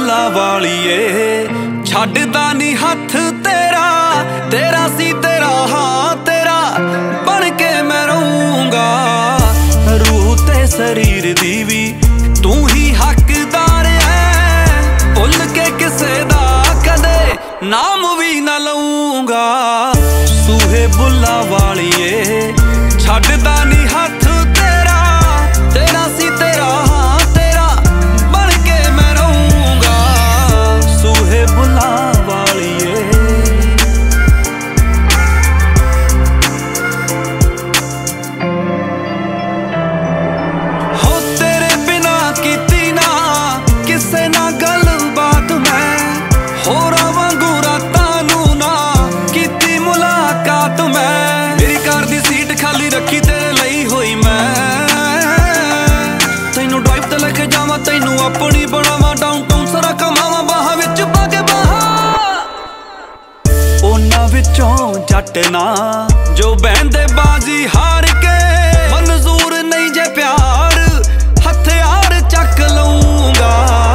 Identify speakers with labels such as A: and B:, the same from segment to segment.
A: ਬੁੱਲਾ ਵਾਲੀਏ ਛੱਡਦਾ ਨੀ ਹੱਥ ਤੇਰਾ, ਤੇਰਾ ਸੀ ਤੇਰਾ ਹਾਂ ਤੇਰਾ ਬਣ ਕੇ ਮੈਂ ਰਹੂੰਗਾ। ਰੂਹ ਤੇ ਸਰੀਰ ਦੀ ਵੀ ਤੂੰ ਹੀ ਹੱਕਦਾਰ ਐ, ਭੁੱਲ ਕੇ ਕਿਸੇ ਦਾ ਕਦੇ ਨਾਮ ਵੀ ਨਾ ਲਊਂਗਾ। ਸੂਹੇ ਬੁੱਲਾ ਵਾਲੀਏ ਛੱਡਦਾ ਨੀ ਹੱਥ ਤੇਰਾ, ਤੇਰਾ ਸੀ ਤੇਰਾ ਹਾਂ ਤੇਰਾ ਬਣ ਕੇ ਮੈਂ ਰਹੂੰਗਾ। ਸੂਹੇ ਬੁੱਲਾ ਵਾਲੀਏ ਹੋ ਤੇਰੇ ਬਿਨਾ ਕੀਤੀ ਨਾ ਕਿਸੇ ਨਾਲ ਗੱਲਬਾਤ ਮੈਂ, ਹੋਰਾਂ ਵਾਂਗੂ ਰਾਤਾਂ ਨੂੰ ਨਾ ਕੀਤੀ ਮੁਲਾਕਾਤ ਮੈਂ। ਮੇਰੀ ਕਾਰ ਦੀ ਸੀਟ ਖਾਲੀ ਰੱਖੀ ਤੇਰੇ ਲਈ ਹੋਈ ਮੈਂ, ਤੈਨੂੰ ਡਰਾਈਵ ਤੇ ਲੈ ਕੇ ਜਾਵਾਂ ਤੈਨੂੰ ਆਪਣੀ ਬਣਾਵਾਂ, ਡਾਊਨਟਾਊਨ ਸਾਰਾ ਕਮਾਵਾਂ ਬਾਹਾਂ ਵਿੱਚ ਪਾ ਕੇ ਬਾਹਾਂ। ਉਹਨਾਂ ਵਿੱਚੋਂ ਜੱਟ ਨਾ ਜੋ ਬਹਿੰਦੇ ਬਾਜੀ ਹਾਰ ਕੇ, ਮਨਜ਼ੂਰ ਨਹੀਂ ਜੇ ਪਿਆਰ ਹਥਿਆਰ ਚੱਕ ਲਊਂਗਾ।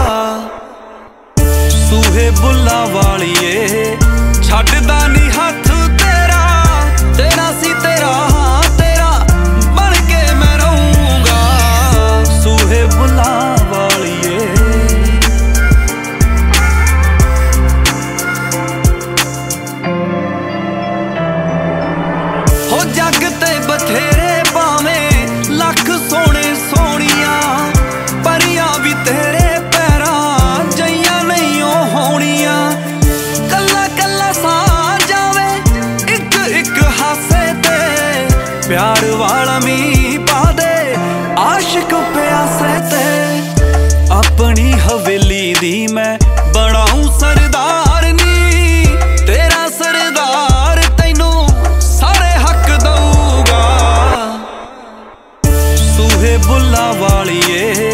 A: ਸੂਹੇ ਬੁੱਲਾ ਵਾਲੀਏ ਛੱਡਦਾ ਨੀ ਹੱਥ ਤੇਰਾ, ਤੇਰਾ ਸੀ ਤੇਰਾ ਹਾਂ ਤੇਰਾ ਬਣ ਕੇ ਮੈਂ ਰਹੂੰਗਾ। ਸੂਹੇ ਬੁੱਲਾ ਵਾਲੀਏ ਹੋ ਜੱਗ ਤੇ ਬਥੇਰੇ ਭਾਵੇਂ ਲੱਖ ਸੋਹਣੇ ਸੋਹਣੀਆਂ, ਪਰੀਆਂ ਵੀ ਤੇਰੇ ਪੈਰਾਂ ਜਈਆਂ ਨਹੀਂ ਉਹ ਹੋਣੀਆਂ। ਕੱਲਾ ਕੱਲਾ ਸਾਹ ਜਾਵੇ ਇੱਕ ਇੱਕ ਹਾਸੇ ਤੇ, ਪਿਆਰ ਵਾਲਾ ਮੀਂਹ ਪਾ ਦੇ ਆਸ਼ਿਕ ਪਿਆਸੇ ਤੇ। ਆਪਣੀ ਹਵੇਲੀ ਦੀ ਮੈਂ ਬਣਾਉਂ ਸਰਦਾਰ ਨੀ, ਤੇਰਾ ਸਰਦਾਰ ਤੈਨੂੰ ਸਾਰੇ ਹੱਕ ਦਊਗਾ। ਸੂਹੇ ਬੁੱਲਾ ਵਾਲੀਏ